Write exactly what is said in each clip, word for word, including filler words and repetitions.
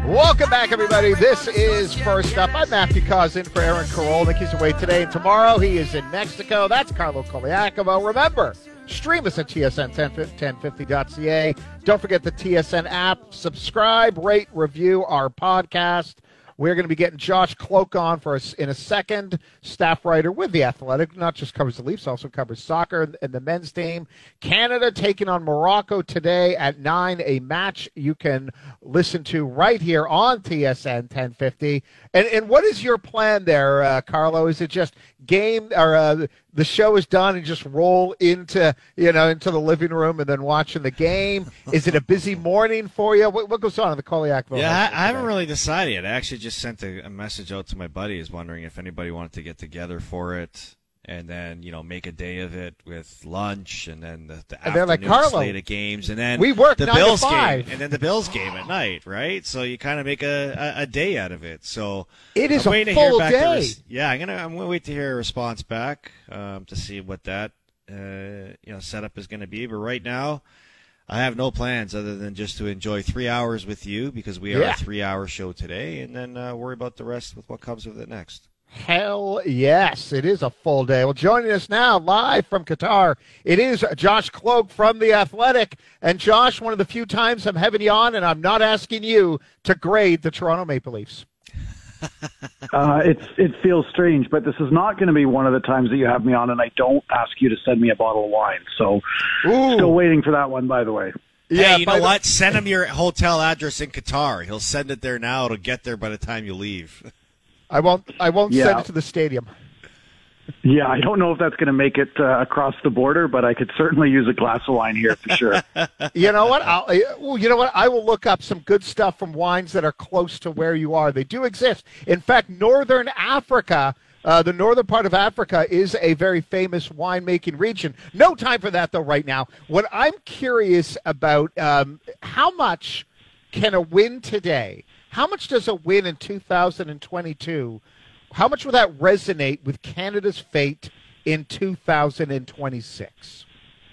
Welcome back, everybody. This is First Up. I'm Matthew Cousin for Aaron Karolnik. He's away today and tomorrow. He is in Mexico. That's Carlo Koliakovo. Remember, stream us at T S N ten fifty dot C A. Don't forget the T S N app. Subscribe, rate, review our podcast. We're going to be getting Josh Cloke on for us in a second, staff writer with The Athletic. Not just covers the Leafs, also covers soccer and the men's team. Canada taking on Morocco today at nine, a match you can listen to right here on T S N ten fifty. And and what is your plan there, uh, Carlo? Is it just game or uh, the show is done and just roll into you know into the living room and then watching the game? Is it a busy morning for you? What, what goes on in the Koliakovo? Yeah, I, I haven't really decided yet. I actually just sent a, a message out to my buddies wondering if anybody wanted to get together for it. And then, you know, make a day of it with lunch, and then the, the afternoon like, Carlo, slate of games, and then we work the nine Bills to five. game, and then the Bills game at night, right? So you kind of make a, a, a day out of it. So it is I'm a waiting full to hear back day. the res- yeah, I'm gonna I'm gonna wait to hear a response back um, to see what that uh, you know setup is going to be. But right now, I have no plans other than just to enjoy three hours with you because we are yeah. a three-hour show today, and then uh, worry about the rest with what comes with it next. Hell yes, it is a full day. Well, joining us now live from Qatar, it is Josh Cloke from The Athletic. And Josh, one of the few times I'm having you on, and I'm not asking you to grade the Toronto Maple Leafs. uh, it's it feels strange, but this is not going to be one of the times that you have me on, and I don't ask you to send me a bottle of wine. So Ooh. Still waiting for that one, by the way. Yeah, hey, you know the- what? Send him your hotel address in Qatar. He'll send it there now. It'll get there by the time you leave. I won't. I won't yeah. send it to the stadium. Yeah, I don't know if that's going to make it uh, across the border, but I could certainly use a glass of wine here for sure. You know what? I'll, well, you know what? I will look up some good stuff from wines that are close to where you are. They do exist. In fact, Northern Africa, uh, the northern part of Africa, is a very famous winemaking region. No time for that though right now. What I'm curious about: um, how much can a win today? How much does a win in two thousand twenty-two, how much will that resonate with Canada's fate in two thousand twenty-six?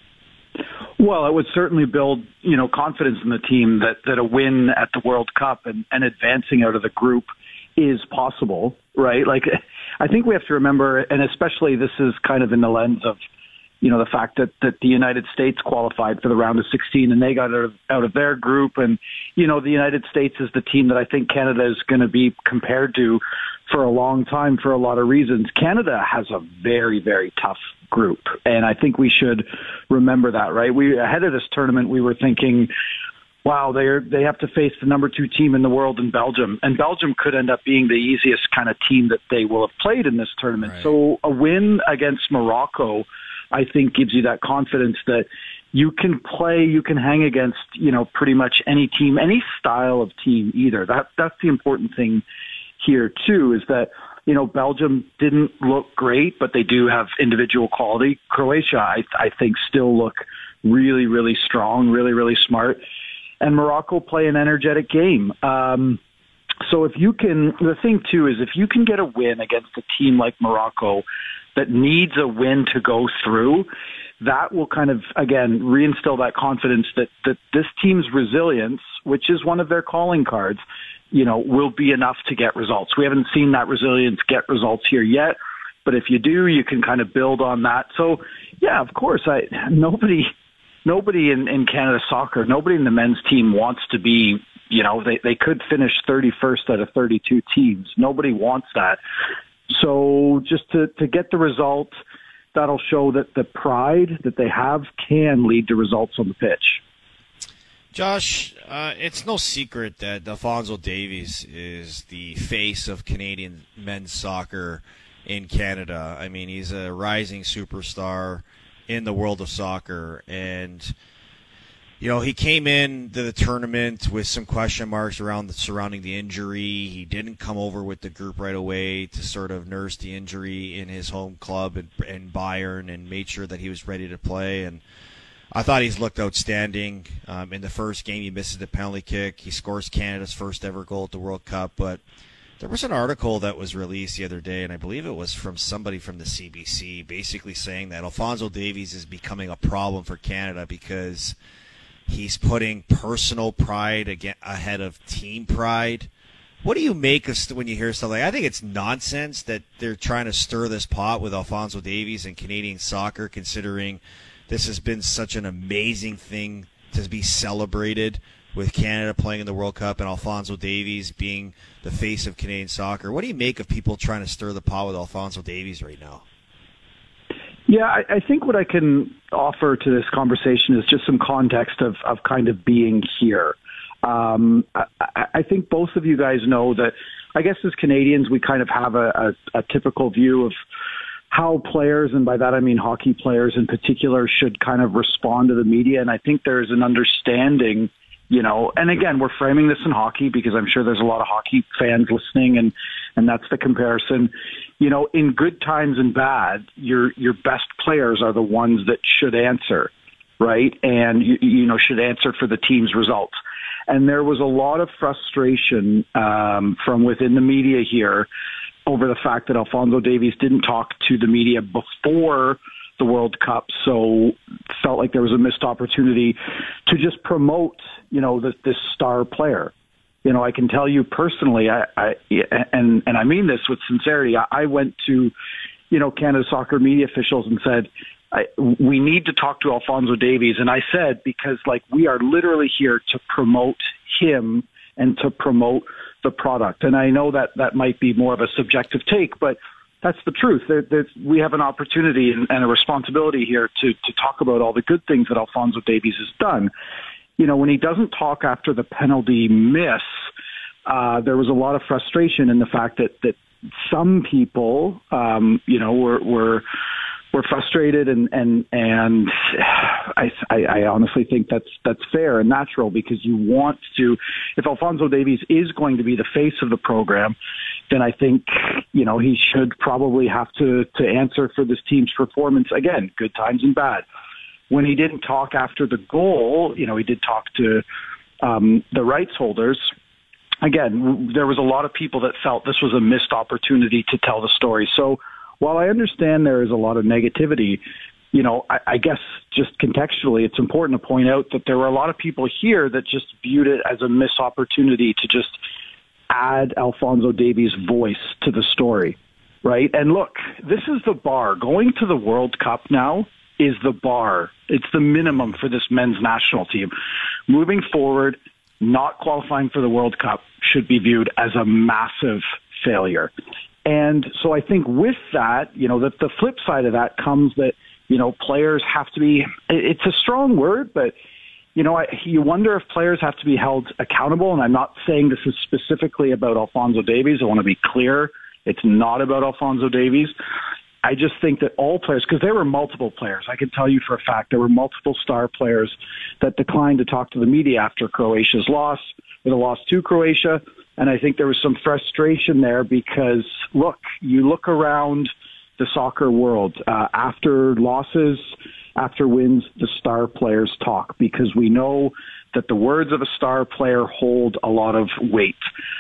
Well, it would certainly build, you know, confidence in the team that, that a win at the World Cup and, and advancing out of the group is possible, right? Like, I think we have to remember, and especially this is kind of in the lens of, you know, the fact that, that the United States qualified for the round of sixteen and they got out of, out of their group. And, you know, the United States is the team that I think Canada is going to be compared to for a long time for a lot of reasons. Canada has a very, very tough group. And I think we should remember that, right? We, ahead of this tournament, we were thinking, wow, they're, they have to face the number two team in the world in Belgium. And Belgium could end up being the easiest kind of team that they will have played in this tournament. Right. So a win against Morocco, I think, gives you that confidence that you can play, you can hang against, you know, pretty much any team, any style of team either. That that's the important thing here too, is that, you know, Belgium didn't look great, but they do have individual quality. Croatia, I, I think, still look really, really strong, really, really smart. And Morocco play an energetic game. Um, so if you can, the thing too is if you can get a win against a team like Morocco that needs a win to go through, that will kind of, again, reinstill that confidence that, that this team's resilience, which is one of their calling cards, you know, will be enough to get results. We haven't seen that resilience get results here yet, but if you do, you can kind of build on that. So, yeah, of course, I nobody nobody in, in Canada soccer, nobody in the men's team wants to be, you know, they, they could finish thirty-first out of thirty-two teams. Nobody wants that. So just to, to get the result, that'll show that the pride that they have can lead to results on the pitch. Josh, uh, it's no secret that Alphonso Davies is the face of Canadian men's soccer in Canada. I mean, he's a rising superstar in the world of soccer. And, you know, he came into the tournament with some question marks around the, surrounding the injury. He didn't come over with the group right away to sort of nurse the injury in his home club in, in Bayern and made sure that he was ready to play. And I thought he's looked outstanding. Um, in the first game, he misses the penalty kick. He scores Canada's first ever goal at the World Cup. But there was an article that was released the other day, and I believe it was from somebody from the C B C, basically saying that Alphonso Davies is becoming a problem for Canada because He's putting personal pride again ahead of team pride. What do you make of when you hear stuff like that? I think it's nonsense that they're trying to stir this pot with Alphonso Davies and Canadian soccer, considering this has been such an amazing thing to be celebrated with Canada playing in the World Cup and Alphonso Davies being the face of Canadian soccer. What do you make of people trying to stir the pot with Alphonso Davies right now? Yeah, I, I think what I can offer to this conversation is just some context of, of kind of being here. Um, I, I think both of you guys know that, I guess as Canadians, we kind of have a, a, a typical view of how players, and by that I mean hockey players in particular, should kind of respond to the media. And I think there's an understanding, you know, and again, we're framing this in hockey because I'm sure there's a lot of hockey fans listening, and, and that's the comparison. You know, in good times and bad, your your best players are the ones that should answer, right? And, you, you know, should answer for the team's results. And there was a lot of frustration um, from within the media here over the fact that Alphonso Davies didn't talk to the media before the World Cup, so felt like there was a missed opportunity to just promote, you know, this, this star player. You know, I can tell you personally, I, I and and I mean this with sincerity. I, I went to, you know, Canada Soccer media officials and said, I, we need to talk to Alphonso Davies. And I said, because like we are literally here to promote him and to promote the product. And I know that that might be more of a subjective take, but that's the truth. There, there's, we have an opportunity and, and a responsibility here to, to talk about all the good things that Alphonso Davies has done. You know, when he doesn't talk after the penalty miss, uh, there was a lot of frustration in the fact that, that some people, um, you know, were, were, were frustrated, and, and, and I, I honestly think that's, that's fair and natural, because you want to, if Alphonso Davies is going to be the face of the program, then I think, you know, he should probably have to, to answer for this team's performance. Again, good times and bad. When he didn't talk after the goal, you know, he did talk to um, the rights holders. Again, there was a lot of people that felt this was a missed opportunity to tell the story. So while I understand there is a lot of negativity, you know, I, I guess just contextually, it's important to point out that there were a lot of people here that just viewed it as a missed opportunity to just add Alphonso Davies' voice to the story, right? And look, this is the bar. Going to the World Cup now is the bar. It's the minimum for this men's national team. Moving forward, not qualifying for the World Cup should be viewed as a massive failure. And so I think with that, you know, that the flip side of that comes that, you know, players have to be, it's a strong word, but, you know, I, you wonder if players have to be held accountable. And I'm not saying this is specifically about Alphonso Davies. I want to be clear. It's not about Alphonso Davies. I just think that all players, because there were multiple players, I can tell you for a fact, there were multiple star players that declined to talk to the media after Croatia's loss, or the loss to Croatia. And I think there was some frustration there because, look, you look around the soccer world, uh, after losses, after wins, the star players talk, because we know that the words of a star player hold a lot of weight.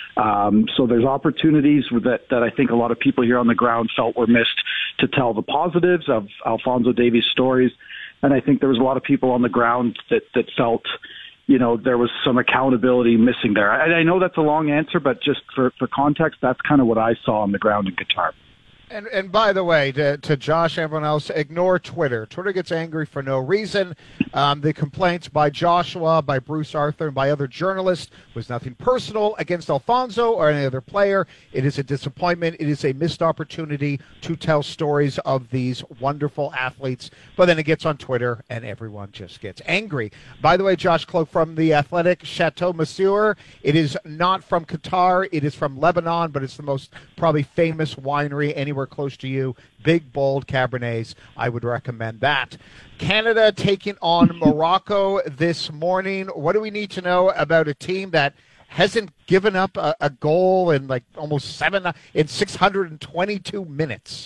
Um, so there's opportunities that, that I think a lot of people here on the ground felt were missed to tell the positives of Alphonso Davies' stories. And I think there was a lot of people on the ground that, that felt, you know, there was some accountability missing there. I, I know that's a long answer, but just for, for context, that's kind of what I saw on the ground in Qatar. And and by the way, to, to Josh, everyone else, ignore Twitter. Twitter gets angry for no reason. Um, the complaints by Joshua, by Bruce Arthur, and by other journalists was nothing personal against Alphonso or any other player. It is a disappointment. It is a missed opportunity to tell stories of these wonderful athletes. But then it gets on Twitter, and everyone just gets angry. By the way, Josh Cloak from the Athletic, Chateau Monsieur. It is not from Qatar. It is from Lebanon, but it's the most probably famous winery anywhere close to you. Big, bold Cabernets. I would recommend that. Canada taking on Morocco this morning. What do we need to know about a team that hasn't given up a, a goal in like almost seven in six hundred twenty-two minutes?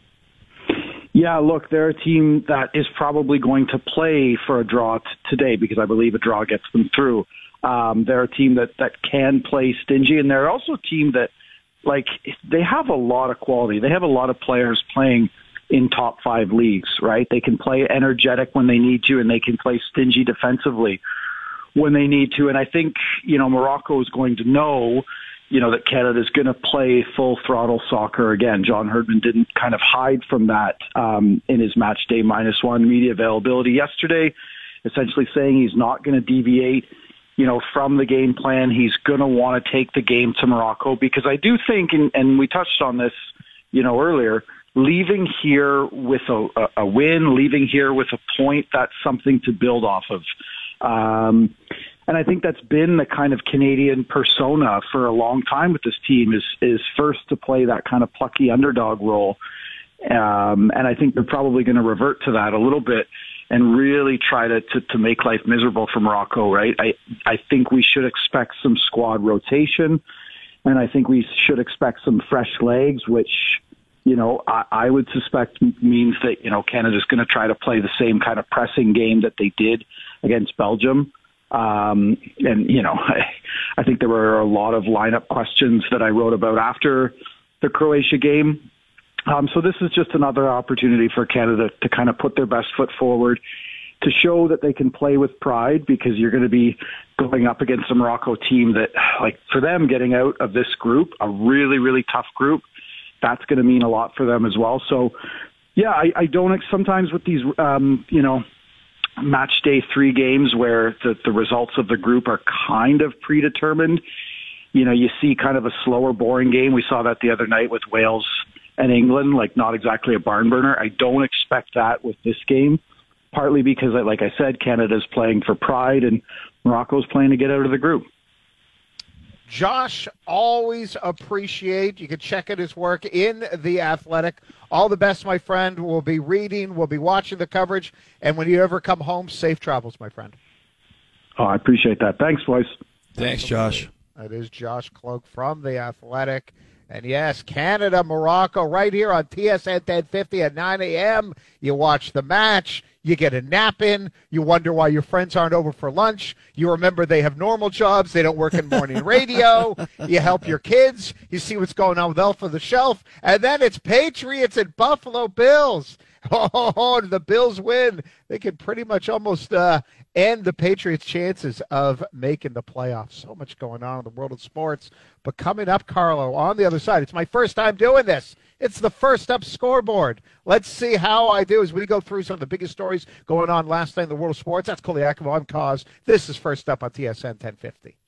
Yeah, look, they're a team that is probably going to play for a draw t- today because I believe a draw gets them through. Um, they're a team that, that can play stingy, and they're also a team that, like, they have a lot of quality. They have a lot of players playing in top five leagues, right? They can play energetic when they need to, and they can play stingy defensively when they need to. And I think, you know, Morocco is going to know, you know, that Canada is going to play full throttle soccer again. John Herdman didn't kind of hide from that um, in his match day minus one media availability yesterday, essentially saying he's not going to deviate, you know, from the game plan. He's going to want to take the game to Morocco, because I do think, and, and we touched on this, you know, earlier, leaving here with a, a win, leaving here with a point, that's something to build off of. Um, and I think that's been the kind of Canadian persona for a long time with this team, is, is first to play that kind of plucky underdog role. Um, and I think they're probably going to revert to that a little bit and really try to, to, to make life miserable for Morocco, right? I, I think we should expect some squad rotation, and I think we should expect some fresh legs, which, you know, I, I would suspect means that, you know, Canada's going to try to play the same kind of pressing game that they did against Belgium. Um, and, you know, I, I think there were a lot of lineup questions that I wrote about after the Croatia game. Um, so this is just another opportunity for Canada to kind of put their best foot forward, to show that they can play with pride, because you're going to be going up against a Morocco team that, like, for them, getting out of this group, a really, really tough group, that's going to mean a lot for them as well. So, yeah, I, I don't, sometimes with these, um, you know, match day three games where the, the results of the group are kind of predetermined, you know, you see kind of a slower, boring game. We saw that the other night with Wales and England, like not exactly a barn burner. I don't expect that with this game, partly because, like I said, Canada's playing for pride and Morocco's playing to get out of the group. Josh, always appreciate. You can check out his work in The Athletic. All the best, my friend. We'll be reading, we'll be watching the coverage, and when you ever come home, safe travels, my friend. Oh, I appreciate that. Thanks, boys. Thanks, Josh. That is Josh Kloke from The Athletic. And yes, Canada, Morocco, right here on T S N ten fifty at nine a.m. You watch the match. You get a nap in. You wonder why your friends aren't over for lunch. You remember they have normal jobs. They don't work in morning radio. You help your kids. You see what's going on with Elf on the Shelf. And then it's Patriots and Buffalo Bills. Oh, the Bills win. They can pretty much almost uh, end the Patriots' chances of making the playoffs. So much going on in the world of sports. But coming up, Carlo, on the other side, it's my first time doing this. It's the First Up scoreboard. Let's see how I do as we go through some of the biggest stories going on last night in the world of sports. That's Koliakov. I'm Cause. This is First Up on T S N ten fifty.